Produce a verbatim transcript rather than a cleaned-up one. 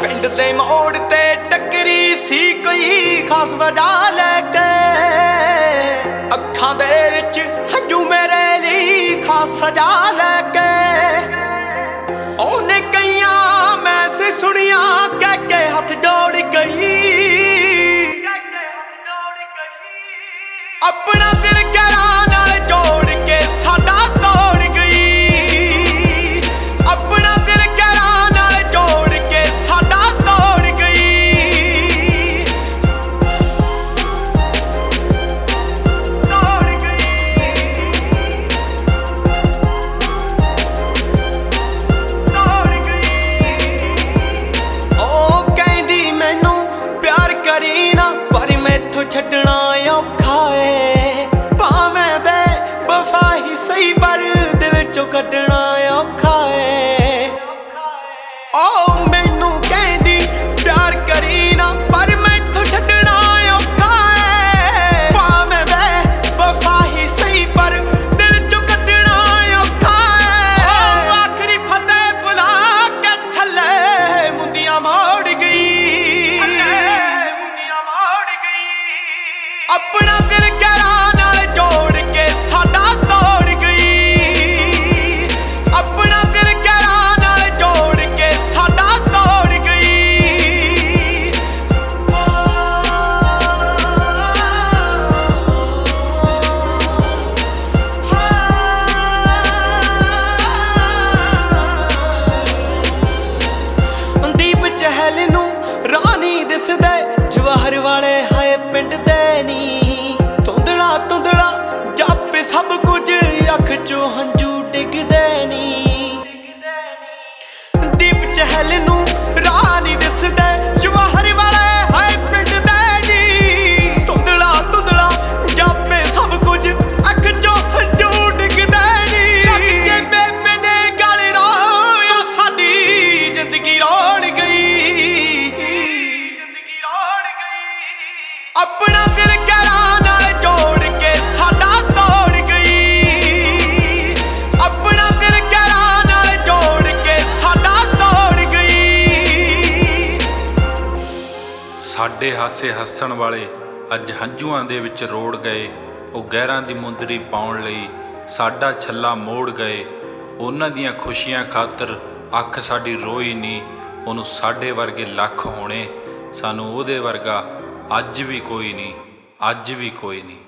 पिंड दे मोड़ ते टकरी सी कोई खास वजह लैके अखां दे विच हंजू मेरे लिए खास सजा लैके ओने कईयां मैसे सुनिया कह के हथ जोड़ गई अपना दिल गैरां नाल जोड़ के साडा तोड़ गई अपना दिल गैरां नाल जोड़ के साडा तोड़ गई तोड़ गई तोड़ गई ओ कहंदी मैनू प्यार करी ना पर मैथों छड्डना औखा है भावें बेवफा ही सही पर दिल चों कड्डना औखा है ओ मैनू कहंदी प्यार करी ना पर मैथों छड्डना औखा है भावें बेवफा ही सही पर दिल चों कड्डना औखा है आखिरी फतेह बुला के छल्ले मुंदियां मोड़ गई अपना दिल गैरां नाल जोड़ के साडा तोड़ गई अपना दिल गैरां नाल जोड़ के साडा तोड़ गई दीप चहल नू रानी दिसदे जवाहर वाले हाय पिंड दे नी धुंधला धुंधला जापे सब कुछ अख चों हंजू डिगदे नी दीप चहल नू रानी दिसदे जवाहर वाले हाय पिंड दे नी धुंधला धुंधला जापे सब कुछ अख चों हंजू डिगदे नी रख के बेबे दे गल रो तू साडी जिंदगी रोड़ गई अपना दिल गैरां नाल जोड़ के साडा तोड़ गई अपना दिल गैरां नाल जोड़ के साडा तोड़ गई ਸਾਡੇ ਹਾਸੇ ਹੱਸਣ ਵਾਲੇ ਅੱਜ ਹੰਝੂਆਂ ਦੇ ਵਿੱਚ ਰੋੜ ਗਏ ਉਹ ਗਹਿਰਾਂ ਦੀ ਮੁੰਦਰੀ ਪਾਉਣ ਲਈ ਸਾਡਾ ਛੱਲਾ ਮੋੜ ਗਏ ਉਹਨਾਂ ਦੀਆਂ ਖੁਸ਼ੀਆਂ ਖਾਤਰ ਅੱਖ ਸਾਡੀ ਰੋਈ ਨਹੀਂ ਉਹਨੂੰ ਸਾਡੇ ਵਰਗੇ ਲੱਖ ਹੋਣੇ ਸਾਨੂੰ ਉਹਦੇ ਵਰਗਾ ਅੱਜ ਵੀ ਕੋਈ ਨਹੀਂ ਅੱਜ ਵੀ ਕੋਈ ਨਹੀਂ।